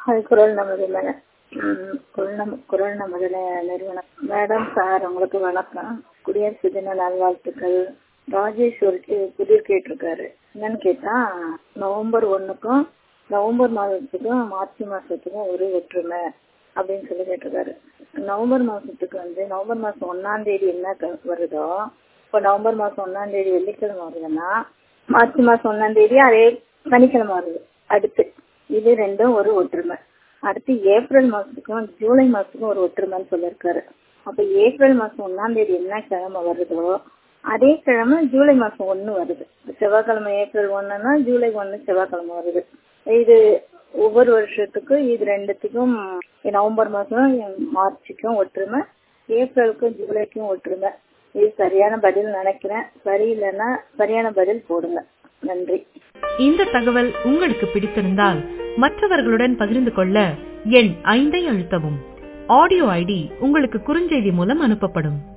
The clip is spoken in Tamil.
அது குரல் நமது குரல் நமது நிறுவனம். மேடம் சார் உங்களுக்கு வணக்கம். குடியரசு தின நல்வாழ்த்துக்கள். ராஜேஷ் ஒரு புதிர் கேட்டிருக்காரு. என்னன்னு கேட்டா, நவம்பர் 1க்கும் நவம்பர் மாதத்துக்கும் மார்ச் மாசத்துக்கும் ஒரு ஒற்றுமை அப்படின்னு சொல்லி கேட்டிருக்காரு. நவம்பர் மாசத்துக்கு நவம்பர் மாசம் 1ஆம் தேதி என்ன வருதோ, இப்போ நவம்பர் மாசம் 1ஆம் தேதி வெள்ளிக்கிழமை வருதுன்னா மார்ச் மாசம் 1ஆம் தேதி அதே சனிக்கிழமை வருது. அடுத்து இது ரெண்டும் ஒரு ஒற்றுமை. அடுத்து ஏப்ரல் மாசத்துக்கும் ஜூலை மாசத்துக்கும் ஒரு ஒற்றுமைன்னு சொல்லியிருக்காரு. அப்ப ஏப்ரல் மாசம் 1ஆம் தேதி என்ன கிழமை வருதோ அதே கிழமை ஜூலை மாசம் 1 வருது. செவ்வாய்க்கிழமை ஏப்ரல் 1ன்னா ஜூலை 1 செவ்வாய்க்கிழமை வருது. இது ஒவ்வொரு வருஷத்துக்கும் இது ரெண்டுத்துக்கும் நவம்பர் மாசம் மார்ச்சுக்கும் ஒற்றுமை, ஏப்ரலுக்கும் ஜூலைக்கும் ஒற்றுமை. இது சரியான பதில் நினைக்கிறேன். சரியில்லைன்னா சரியான பதில் போடுங்க. நன்றி. இந்த தகவல் உங்களுக்கு பிடித்திருந்தால் மற்றவர்களுடன் பகிர்ந்து கொள்ள எண் 5 அழுத்தவும். ஆடியோ ஐடி உங்களுக்கு குறுஞ்செய்தி மூலம் அனுப்பப்படும்.